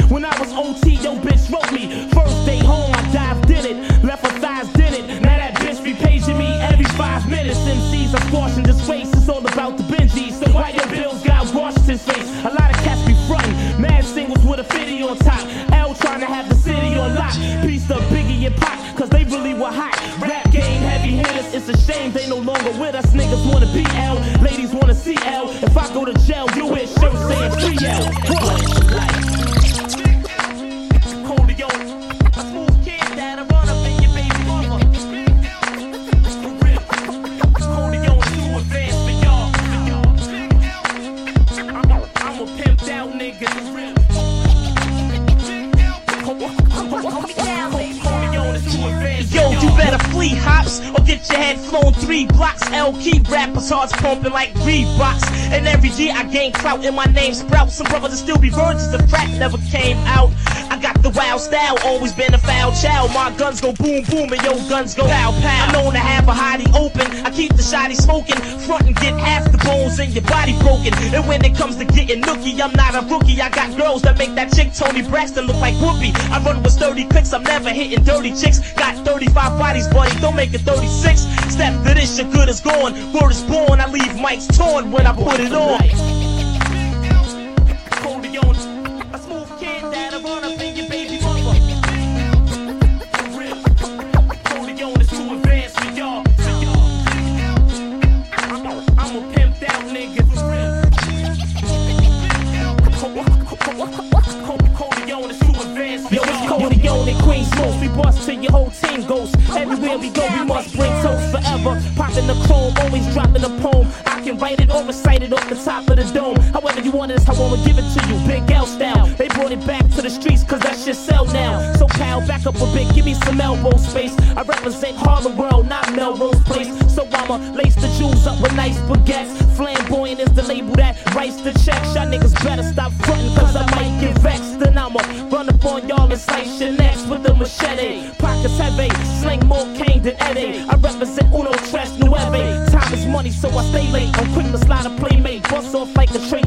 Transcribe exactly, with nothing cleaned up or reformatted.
When I was O T, yo bitch wrote me. First day home, I dived in it. Left her thighs did it. Now that bitch be paging me every five minutes. M Cs are squashing this race. It's all about the Benjis. So why your bills got Washington's face? A lot of cats be frontin'. Mad singles with a fifty on top. L trying to have the city on lock. Piece of Biggie and Pac, cause they really were hot. Rap game heavy hitters. It's a shame they no longer with us. Niggas wanna be L. Ladies wanna see L. If I go to jail, you wear shirts saying free L. Yo, you better flee, hops, or get your head flown three blocks. L keep rappers hearts pumping like Reeboks. And every year I gain clout and my name sprouts. Some brothers will still be virgins if crack never came out. I got the wild style, always been a foul child. My guns go boom boom and your guns go pow pow. I'm known to have a hottie open. I keep the shotty smoking. Front and get half the bones in your body broken. And when it comes to getting nookie, I'm not a rookie. I got girls that make that chick Tony Braxton look like Whoopi. I run with sturdy clicks, I'm never hitting dirty chicks. Got thirty-five bodies, buddy, don't make it thirty-six. Step to this, your good is gone. Word is born, I leave mics torn when I put it on. A smooth kid that'll run up in your baby mother. For real. Corleone is too advanced for y'all. I'm a pimped out nigga. For real. Corleone is too advanced for y'all. Yo, it's Corleone and Queen Smoke. We bust till your whole team goes. Everywhere we go, we must bring toast forever. Popping the chrome, always dropping a poem. I can write it or recite it off the top of the dome. However you want it, how I'ma give it to you. Big L style. They brought it back to the streets cause that shit sell now. So pal, back up a bit, give me some elbow space. I represent Harlem World, not Melrose Place. So I'ma lace the jewels up with nice baguettes. Flamboyant is the label that writes the checks. Y'all niggas better stop frontin' cause I might get vexed. Then I'ma run up on y'all and slice your necks with a machete. Pockets heavy, sling more cane than Eddie. I represent Uno Tres Nueve. Time is money so I stay late. I'm quick to slide a playmate. Bust off like a tray